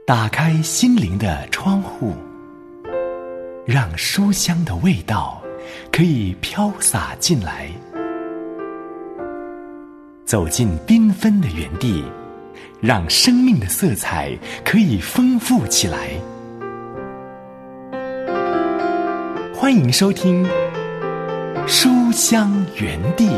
打开心灵的窗户，让书香的味道可以飘洒进来，走进缤纷的园地，让生命的色彩可以丰富起来。欢迎收听书香园地。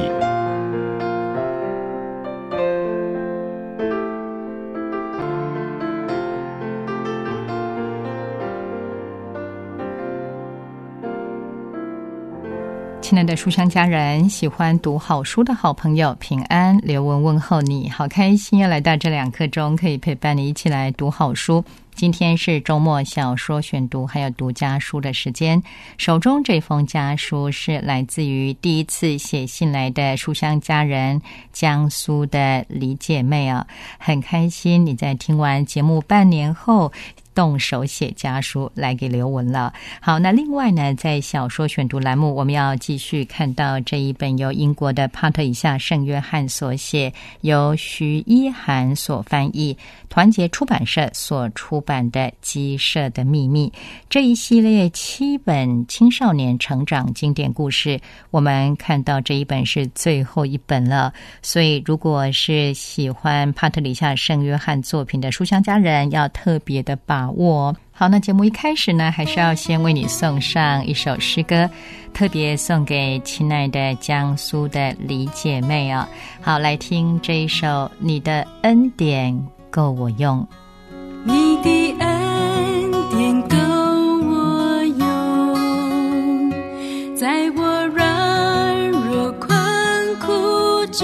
亲爱的书香家人，喜欢读好书的好朋友，平安，刘文问候你，好开心要来到这2刻钟，可以陪伴你一起来读好书。今天是周末小说选读还有读家书的时间，手中这封家书是来自于第一次写信来的书香家人江苏的李姐妹啊，很开心你在听完节目半年后动手写家书来给刘文了。好，那另外呢，在小说选读栏目，我们要继续看到这一本由英国的帕特里夏圣约翰所写，由徐一涵所翻译，团结出版社所出版的《鸡舍的秘密》这一系列7本青少年成长经典故事，我们看到这一本是最后一本了，所以如果是喜欢帕特里夏圣约翰作品的书香家人，要特别的把握。好，那节目一开始呢，还是要先为你送上一首诗歌，特别送给亲爱的江苏的李姐妹啊。好，来听这一首《你的恩典够我用》。 你的恩典够我用，在我软弱困苦中，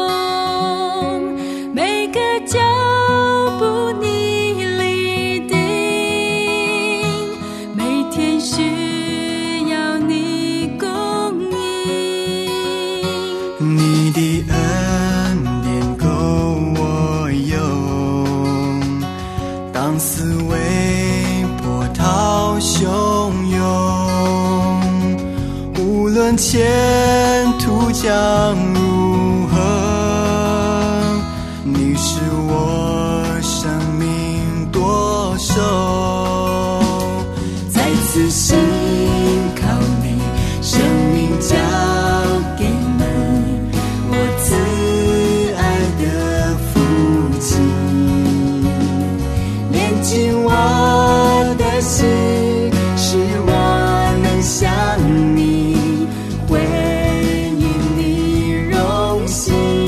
每个脚步你立定，每天需要你供应。 你的恩典够我用，当思维波涛汹涌，无论前途将如何，你是我生命舵手，再次信靠你，生命交给你，我慈爱的父亲，连进我的心，使我能向你回应你荣幸，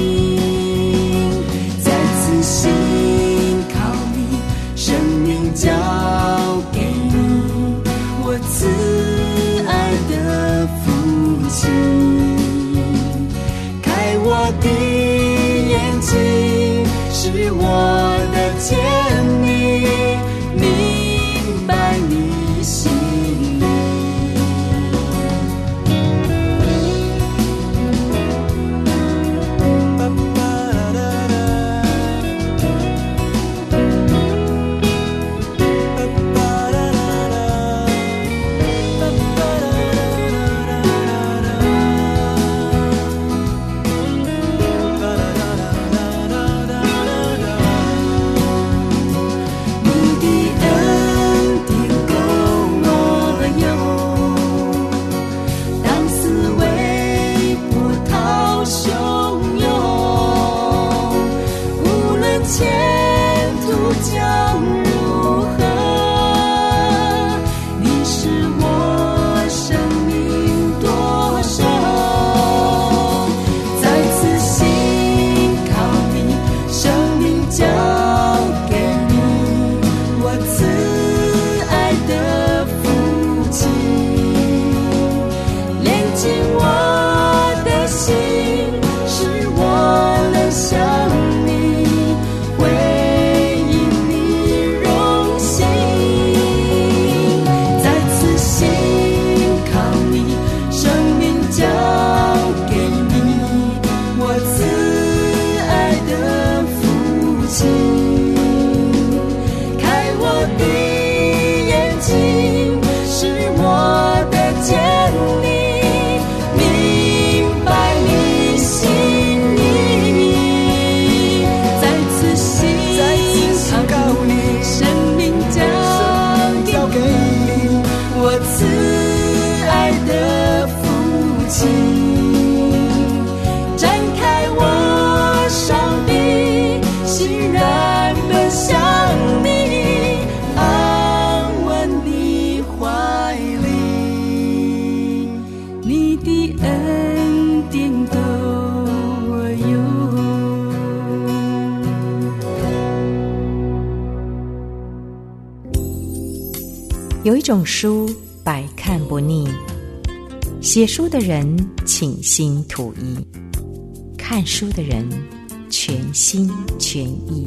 再次信靠你，生命交给你，我慈爱的父亲，开我的眼睛，使我的见你，明白你心意。向你回应你欣然奔向你，安稳你怀里，你的恩典都我有。有一种书百看不腻，写书的人倾心吐意，看书的人全心全意。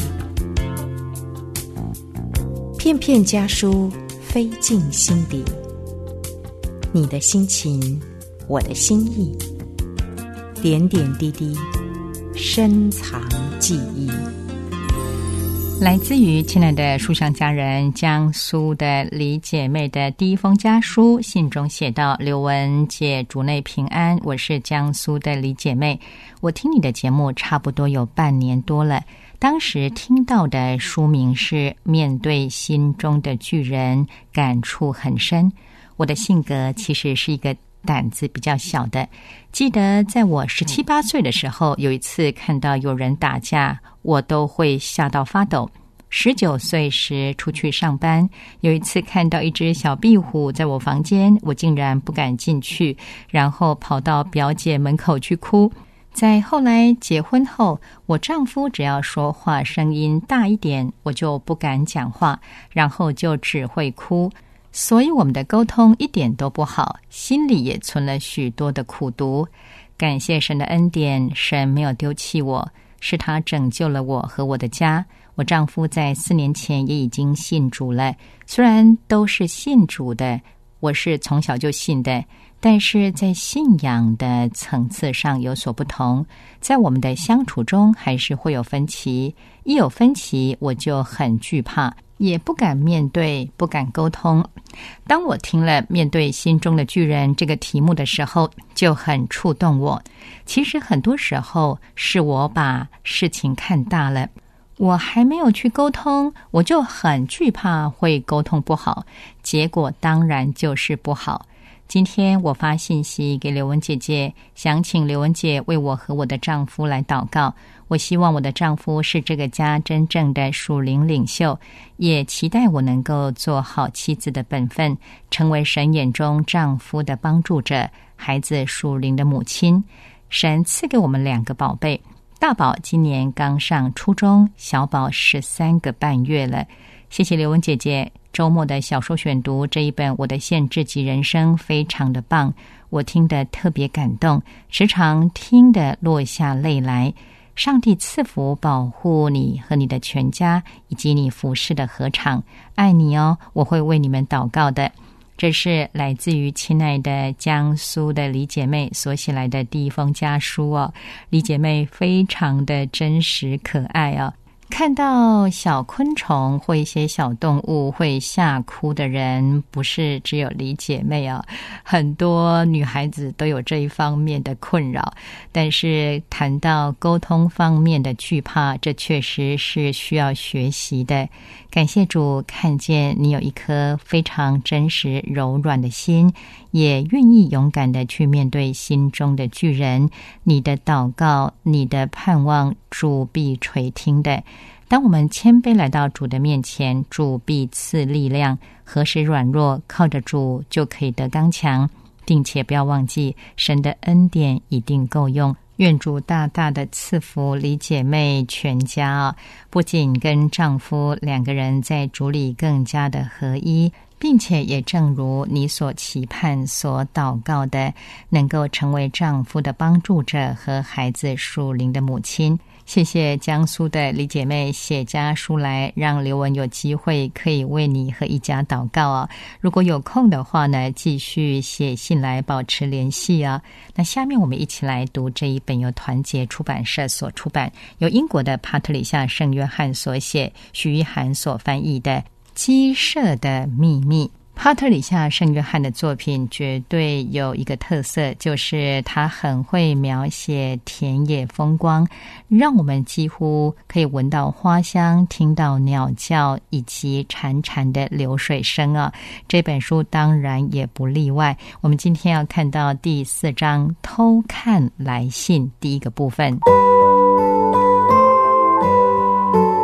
片片家书飞进心底，你的心情，我的心意，点点滴滴深藏记忆。 来自于亲爱的书香家人江苏的李姐妹的第一封家书，信中写道：刘文姐主内平安，我是江苏的李姐妹，我听你的节目差不多有半年多了，当时听到的书名是《面对心中的巨人》，感触很深。我的性格其实是一个胆子比较小的，记得在我17、18岁的时候，有一次看到有人打架，我都会吓到发抖。19岁时出去上班，有一次看到一只小壁虎在我房间，我竟然不敢进去，然后跑到表姐门口去哭。在后来结婚后，我丈夫只要说话声音大一点，我就不敢讲话，然后就只会哭，所以我们的沟通一点都不好，心里也存了许多的苦毒。感谢神的恩典，神没有丢弃我，是他拯救了我和我的家。我丈夫在4年前也已经信主了，虽然都是信主的，我是从小就信的，但是在信仰的层次上有所不同，在我们的相处中还是会有分歧，一有分歧我就很惧怕，也不敢面对，不敢沟通。当我听了面对心中的巨人这个题目的时候，就很触动我。其实很多时候是我把事情看大了，我还没有去沟通，我就很惧怕会沟通不好，结果当然就是不好。今天我发信息给刘文姐姐，想请刘文姐为我和我的丈夫来祷告。我希望我的丈夫是这个家真正的属灵领袖，也期待我能够做好妻子的本分，成为神眼中丈夫的帮助者，孩子属灵的母亲。神赐给我们2个宝贝，大宝今年刚上初中，小宝13个半月了。谢谢刘文姐姐，周末的小说选读这一本《我的限制级人生》非常的棒，我听得特别感动，时常听得落下泪来。上帝赐福保护你和你的全家，以及你服侍的禾场，爱你哦，我会为你们祷告的。这是来自于亲爱的江苏的李姐妹所写来的第一封家书哦。李姐妹非常的真实可爱哦，看到小昆虫或一些小动物会吓哭的人，不是只有李姐妹啊，很多女孩子都有这一方面的困扰。但是谈到沟通方面的惧怕，这确实是需要学习的。感谢主，看见你有一颗非常真实柔软的心，也愿意勇敢的去面对心中的巨人。你的祷告，你的盼望，主必垂听的。当我们谦卑来到主的面前，主必赐力量，何时软弱，靠着主就可以得刚强，并且不要忘记神的恩典一定够用。愿主大大的赐福李姐妹全家啊，不仅跟丈夫2个人在主里更加的合一，并且也正如你所期盼所祷告的，能够成为丈夫的帮助者和孩子属灵的母亲。谢谢江苏的李姐妹写家书来，让刘文有机会可以为你和一家祷告啊。如果有空的话呢，继续写信来保持联系啊。那下面我们一起来读这一本由团结出版社所出版，由英国的帕特里夏圣约翰所写，许一涵所翻译的《鸡舍的秘密》。帕特里夏圣约翰的作品绝对有一个特色，就是他很会描写田野风光，让我们几乎可以闻到花香，听到鸟叫，以及潺潺的流水声啊。这本书当然也不例外。我们今天要看到第4章偷看来信第1个部分。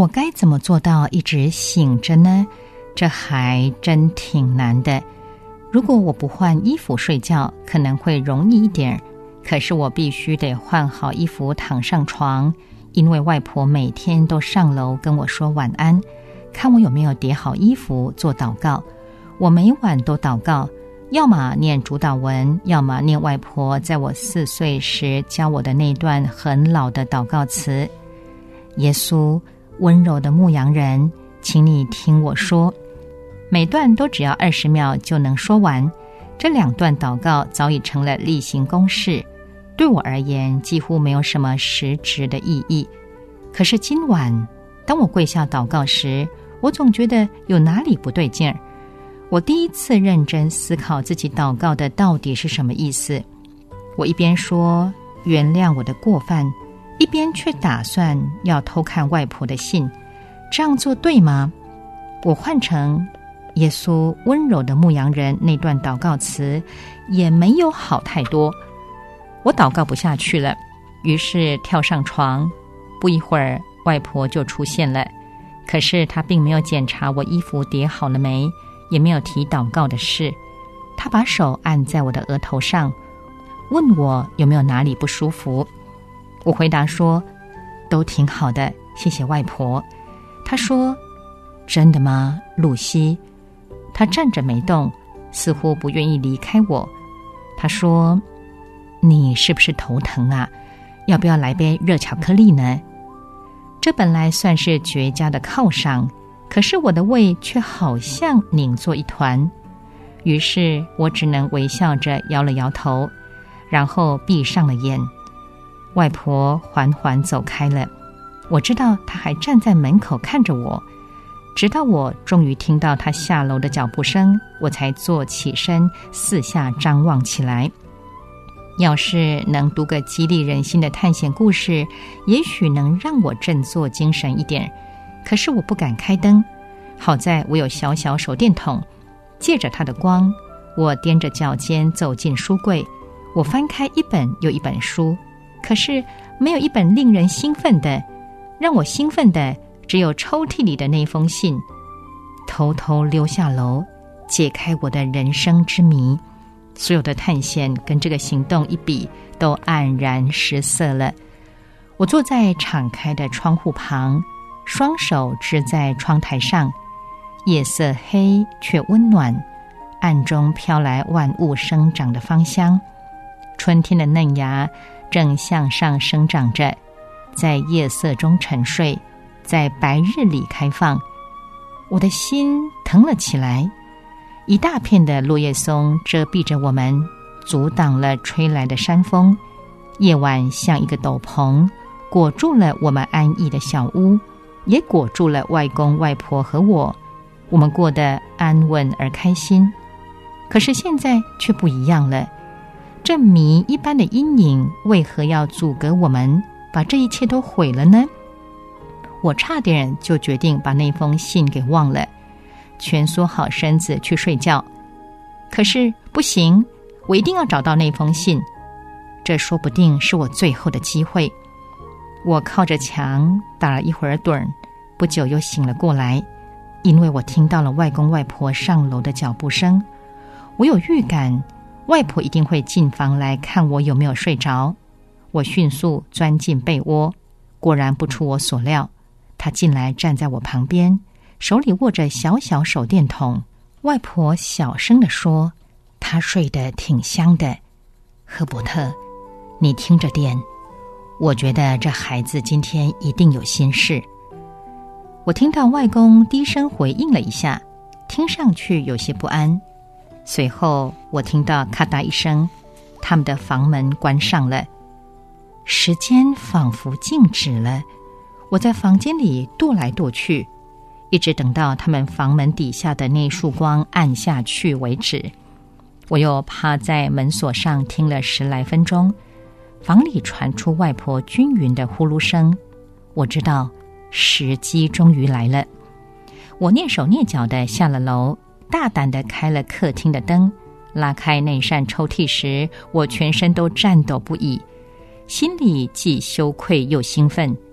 我该怎么做到一直醒着呢？这还真挺难的。如果我不换衣服睡觉，可能会容易一点，可是我必须得换好衣服躺上床，因为外婆每天都上楼跟我说晚安，看我有没有叠好衣服，做祷告。我每晚都祷告，要么念主祷文，要么念外婆在我4岁时教我的那段很老的祷告词。耶稣，温柔的牧羊人，请你听我说。每段都只要20秒就能说完，这2段祷告早已成了例行公事，对我而言几乎没有什么实质的意义。可是今晚当我跪下祷告时，我总觉得有哪里不对劲儿。我第一次认真思考自己祷告的到底是什么意思。我一边说原谅我的过犯，一边却打算要偷看外婆的信，这样做对吗？我换成耶稣温柔的牧羊人那段祷告词也没有好太多。我祷告不下去了，于是跳上床。不一会儿外婆就出现了，可是她并没有检查我衣服叠好了没，也没有提祷告的事。她把手按在我的额头上，问我有没有哪里不舒服。我回答说都挺好的，谢谢外婆。她说真的吗，露西？她站着没动，似乎不愿意离开我。她说你是不是头疼啊？要不要来杯热巧克力呢？这本来算是绝佳的犒赏，可是我的胃却好像拧作一团，于是我只能微笑着摇了摇头，然后闭上了眼。外婆缓缓走开了，我知道她还站在门口看着我，直到我终于听到她下楼的脚步声，我才坐起身，四下张望起来。要是能读个激励人心的探险故事，也许能让我振作精神一点。可是我不敢开灯，好在我有小小手电筒，借着它的光，我踮着脚尖走进书柜。我翻开一本又一本书，可是没有一本令人兴奋的。让我兴奋的只有抽屉里的那封信。偷偷溜下楼，解开我的人生之谜。所有的探险跟这个行动一比，都黯然失色了。我坐在敞开的窗户旁，双手支在窗台上，夜色黑却温暖，暗中飘来万物生长的芳香。春天的嫩芽正向上生长着，在夜色中沉睡，在白日里开放。我的心疼了起来。一大片的落叶松遮蔽着我们，阻挡了吹来的山风。夜晚像一个斗篷，裹住了我们安逸的小屋，也裹住了外公外婆和我。我们过得安稳而开心。可是现在却不一样了，这谜一般的阴影为何要阻隔我们，把这一切都毁了呢？我差点就决定把那封信给忘了，蜷缩好身子去睡觉。可是不行，我一定要找到那封信，这说不定是我最后的机会。我靠着墙打了一会儿盹，不久又醒了过来，因为我听到了外公外婆上楼的脚步声。我有预感，外婆一定会进房来看我有没有睡着。我迅速钻进被窝，果然不出我所料，她进来站在我旁边，手里握着小小手电筒。外婆小声地说，她睡得挺香的。赫伯特，你听着点，我觉得这孩子今天一定有心事。我听到外公低声回应了一下，听上去有些不安。随后我听到咔嗒一声，他们的房门关上了。时间仿佛静止了，我在房间里踱来踱去，一直等到他们房门底下的那束光暗下去为止。我又趴在门锁上听了10来分钟，房里传出外婆均匀的呼噜声。我知道时机终于来了。我蹑手蹑脚地下了楼，大胆地开了客厅的灯。拉开那扇抽屉时，我全身都颤抖不已，心里既羞愧又兴奋。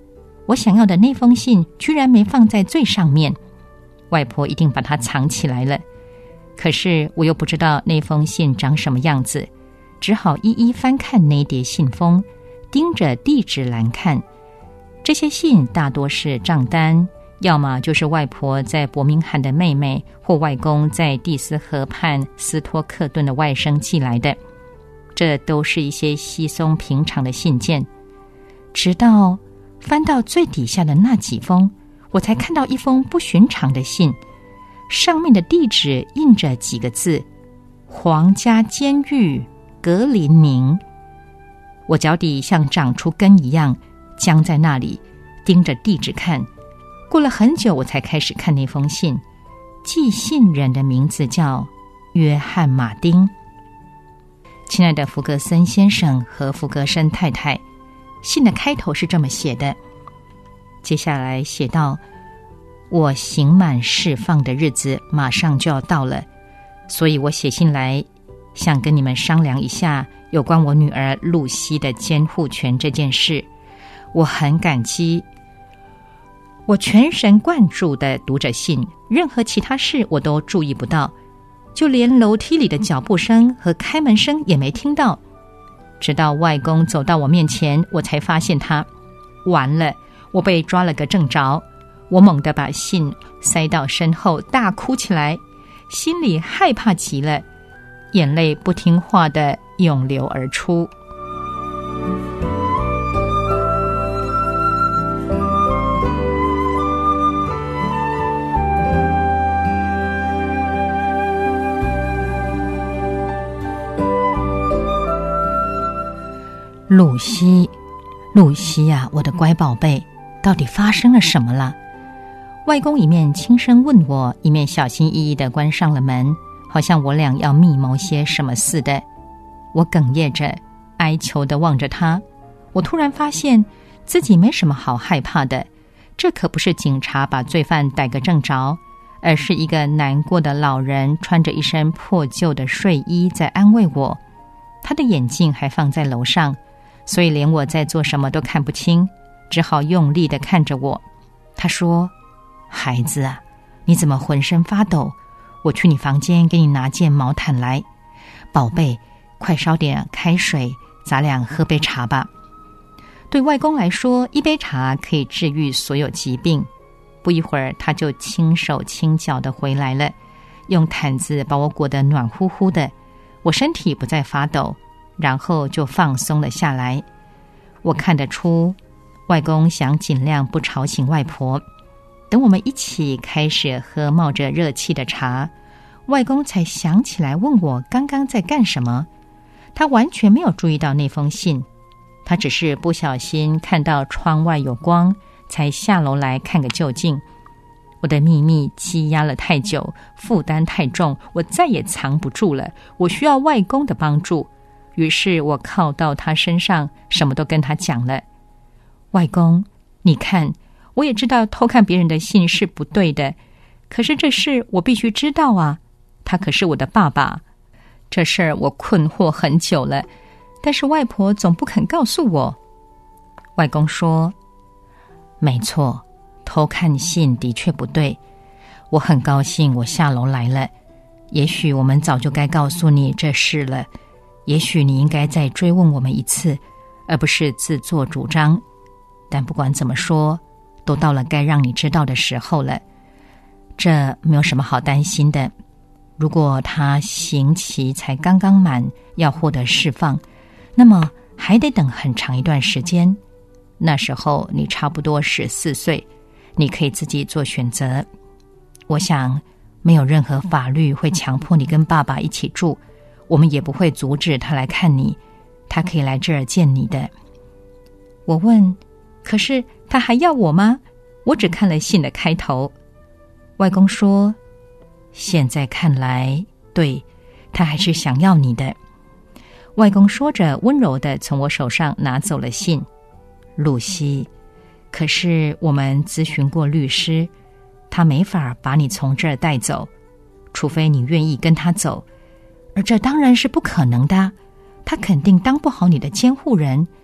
我想要的那封信居然没放在最上面，外婆一定把它藏起来了。可是我又不知道那封信长什么样子，只好一一翻看那叠信封，盯着地址栏看。这些信大多是账单，要么就是外婆在伯明翰的妹妹或外公在蒂斯河畔斯托克顿的外甥寄来的，这都是一些稀松平常的信件。直到翻到最底下的那几封，我才看到一封不寻常的信，上面的地址印着几个字：皇家监狱格林宁。我脚底像长出根一样僵在那里，盯着地址看。过了很久，我才开始看那封信。寄信人的名字叫约翰·马丁。亲爱的弗格森先生和弗格森太太，信的开头是这么写的，接下来写道：我刑满释放的日子马上就要到了，所以我写信来想跟你们商量一下有关我女儿露西的监护权这件事。我很感激。我全神贯注地读着信，任何其他事我都注意不到，就连楼梯里的脚步声和开门声也没听到。直到外公走到我面前，我才发现他。完了，我被抓了个正着。我猛地把信塞到身后，大哭起来，心里害怕极了，眼泪不听话地涌流而出。露西，露西呀，我的乖宝贝，到底发生了什么了？外公一面轻声问我，一面小心翼翼地关上了门，好像我俩要密谋些什么似的。我哽咽着，哀求地望着他。我突然发现自己没什么好害怕的，这可不是警察把罪犯逮个正着，而是一个难过的老人穿着一身破旧的睡衣在安慰我。他的眼镜还放在楼上，所以连我在做什么都看不清，只好用力地看着我。他说：孩子啊，你怎么浑身发抖？我去你房间给你拿件毛毯来。宝贝，快烧点开水，咱俩喝杯茶吧。对外公来说，一杯茶可以治愈所有疾病。不一会儿，他就轻手轻脚地回来了，用毯子把我裹得暖乎乎的，我身体不再发抖，然后就放松了下来。我看得出，外公想尽量不吵醒外婆。等我们一起开始喝冒着热气的茶，外公才想起来问我刚刚在干什么。他完全没有注意到那封信，他只是不小心看到窗外有光，才下楼来看个究竟。我的秘密积压了太久，负担太重，我再也藏不住了，我需要外公的帮助。于是我靠到他身上，什么都跟他讲了。外公，你看，我也知道偷看别人的信是不对的，可是这事我必须知道啊，他可是我的爸爸。这事儿我困惑很久了，但是外婆总不肯告诉我。外公说：没错，偷看信的确不对，我很高兴我下楼来了。也许我们早就该告诉你这事了，也许你应该再追问我们一次，而不是自作主张。但不管怎么说，都到了该让你知道的时候了。这没有什么好担心的。如果他刑期才刚刚满，要获得释放，那么还得等很长一段时间。那时候你差不多14岁，你可以自己做选择。我想没有任何法律会强迫你跟爸爸一起住，我们也不会阻止他来看你，他可以来这儿见你的。我问：可是他还要我吗？我只看了信的开头。外公说：现在看来，对，他还是想要你的。外公说着，温柔地从我手上拿走了信。露西，可是我们咨询过律师，他没法把你从这儿带走，除非你愿意跟他走，而这当然是不可能的，他肯定当不好你的监护人。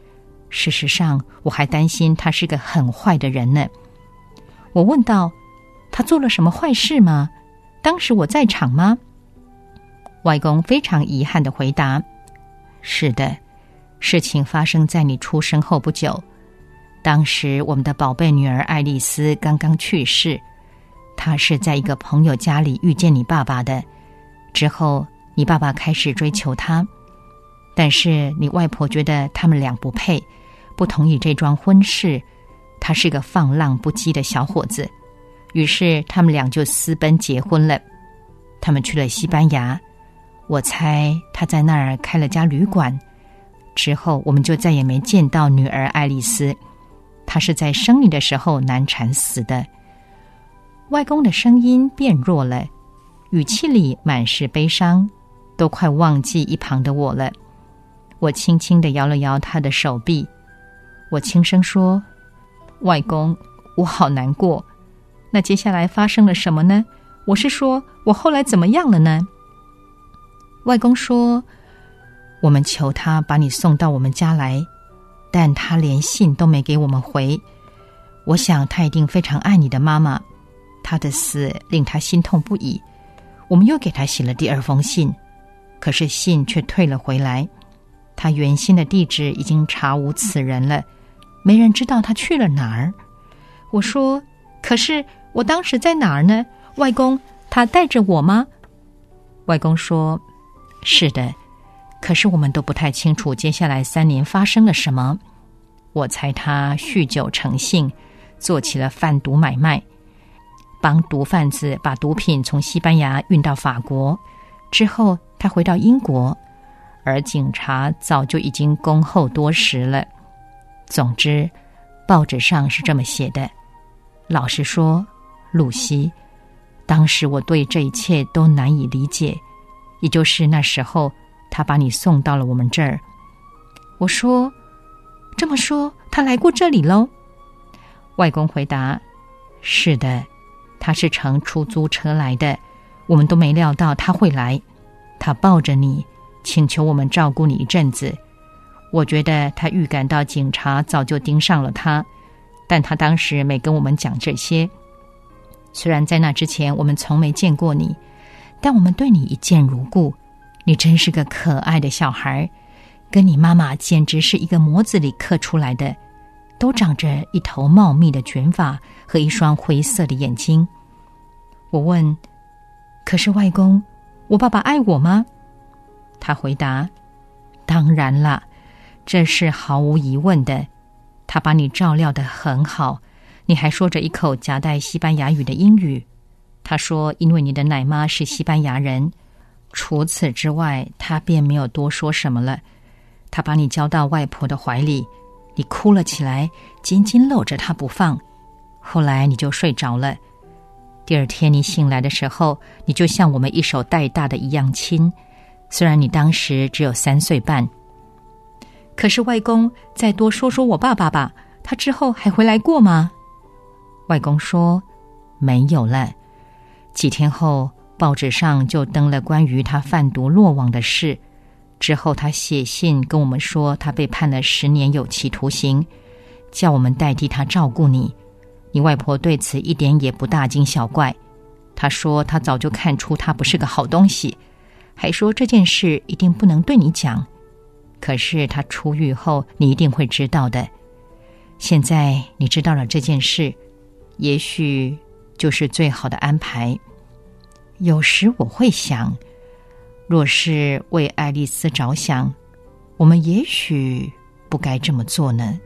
事实上，我还担心他是个很坏的人呢。我问道：他做了什么坏事吗？当时我在场吗？外公非常遗憾地回答：是的，事情发生在你出生后不久。当时我们的宝贝女儿爱丽丝刚刚去世，她是在一个朋友家里遇见你爸爸的。之后你爸爸开始追求她，但是你外婆觉得他们俩不配，不同意这桩婚事。他是个放浪不羁的小伙子，于是他们俩就私奔结婚了。他们去了西班牙，我猜他在那儿开了家旅馆。之后我们就再也没见到女儿爱丽丝，她是在生你的时候难产死的。外公的声音变弱了，语气里满是悲伤，都快忘记一旁的我了。我轻轻地摇了摇他的手臂，我轻声说：外公，我好难过。那接下来发生了什么呢？我是说，我后来怎么样了呢？外公说：我们求他把你送到我们家来，但他连信都没给我们回。我想他一定非常爱你的妈妈，他的死令他心痛不已。我们又给他写了第二封信，可是信却退了回来。他原先的地址已经查无此人了，没人知道他去了哪儿。我说：可是我当时在哪儿呢？外公，他带着我吗？外公说：是的，可是我们都不太清楚接下来3年发生了什么。我猜他酗酒成性，做起了贩毒买卖，帮毒贩子把毒品从西班牙运到法国。之后他回到英国，而警察早就已经恭候多时了。总之，报纸上是这么写的。老实说，露西，当时我对这一切都难以理解，也就是那时候他把你送到了我们这儿。我说：这么说，他来过这里喽？外公回答：是的，他是乘出租车来的，我们都没料到他会来。他抱着你，请求我们照顾你一阵子。我觉得他预感到警察早就盯上了他，但他当时没跟我们讲这些。虽然在那之前我们从没见过你，但我们对你一见如故。你真是个可爱的小孩，跟你妈妈简直是一个模子里刻出来的，都长着一头茂密的卷发和一双灰色的眼睛。我问：可是外公，我爸爸爱我吗？他回答：当然啦，这是毫无疑问的。他把你照料得很好，你还说着一口夹带西班牙语的英语。他说因为你的奶妈是西班牙人，除此之外他便没有多说什么了。他把你交到外婆的怀里，你哭了起来，紧紧搂着她不放。后来你就睡着了。第二天你醒来的时候，你就像我们一手带大的一样亲，虽然你当时只有3岁半。可是外公，再多说说我爸爸吧，他之后还回来过吗？外公说：没有了。几天后，报纸上就登了关于他贩毒落网的事。之后他写信跟我们说，他被判了10年有期徒刑，叫我们代替他照顾你。你外婆对此一点也不大惊小怪，她说她早就看出他不是个好东西，还说这件事一定不能对你讲。可是他出狱后，你一定会知道的。现在你知道了这件事，也许就是最好的安排。有时我会想，若是为爱丽丝着想，我们也许不该这么做呢。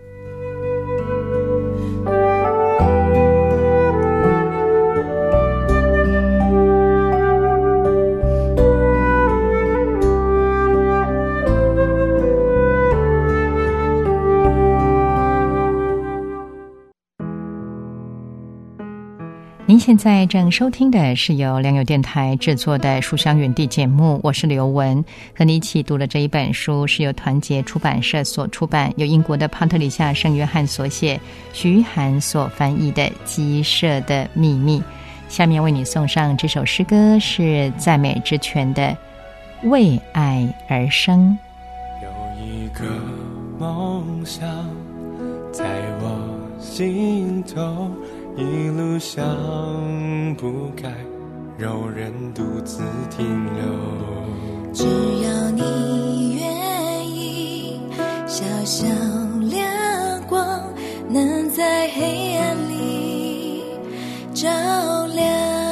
您现在正收听的是由良友电台制作的书香园地节目，我是刘文，和你一起读的这一本书是由团结出版社所出版，由英国的帕特里夏圣约翰所写，徐玉涵所翻译的《鸡舍的秘密》。下面为你送上这首诗歌，是赞美之泉的《为爱而生》。 有一个梦想在我心头一路上不该有人独自停留。 只要你愿意，小小亮光能在黑暗里照亮，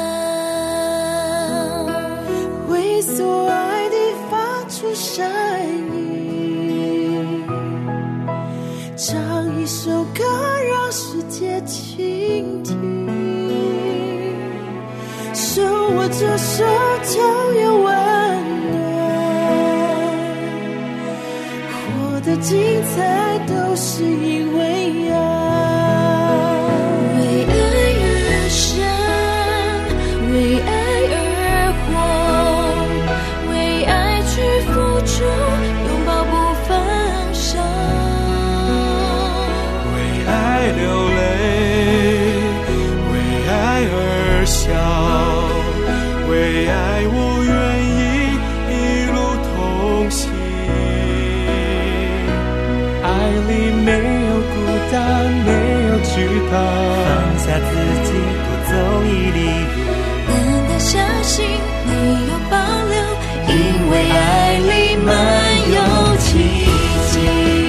为所爱的发出声音，唱一首歌让世界倾听，手握着手就有温暖，活得精彩都是因为爱。 为爱而生，为爱而活，为爱去付出，拥抱不放手， 为爱流泪，为爱而笑，为爱我愿意一路同行。爱里没有孤单，没有惧怕，放下自己多走一里路， 单单相信没有保留，因为爱里满有奇迹。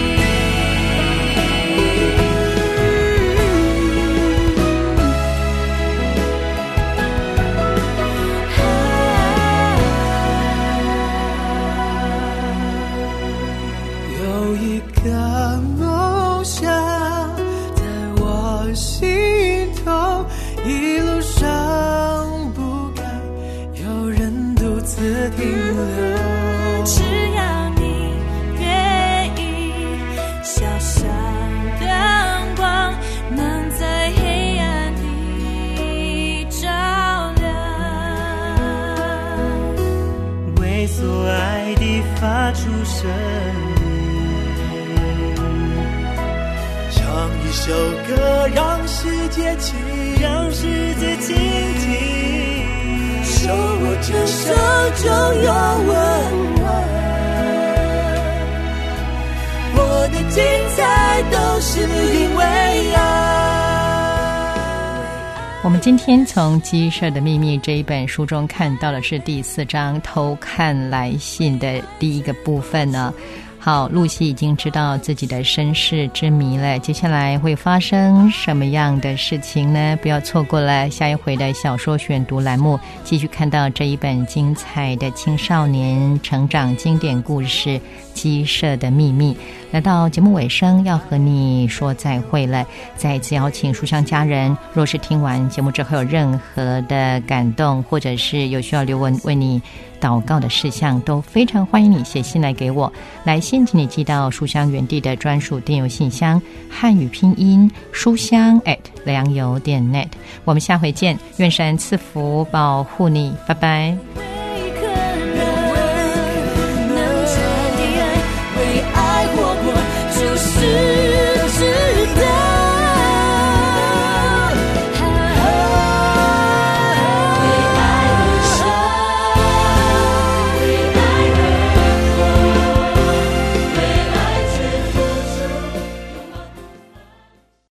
有一个梦想在我心头，一路上不该有人独自停留。 只要你愿意，小小阳光能在黑暗里照亮， 为所爱的发出声音，唱一首歌让世界倾听，手握着手就有温暖，我的精彩都是因为爱。 我们今天从《鸡舍的秘密》这一本书中看到的是第4章偷看来信的第一个部分呢。好，露西已经知道自己的身世之谜了，接下来会发生什么样的事情呢？不要错过了下一回的小说选读栏目，继续看到这一本精彩的青少年成长经典故事《鸡舍的秘密》。来到节目尾声，要和你说再会了，再次邀请书香家人，若是听完节目之后有任何的感动，或者是有需要刘文为你祷告的事项，都非常欢迎你写信来给我。来信请你寄到书香园地的专属电邮信箱，汉语拼音书香@良友.net。我们下回见，愿神赐福保护你，拜拜。